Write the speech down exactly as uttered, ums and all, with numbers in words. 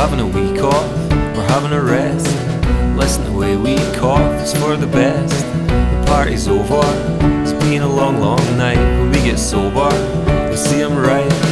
having a week off, we're having a rest. Listen, the way we cough is for the best. The party's over, it's been a long, long night. When we get sober, you'll see I'm right.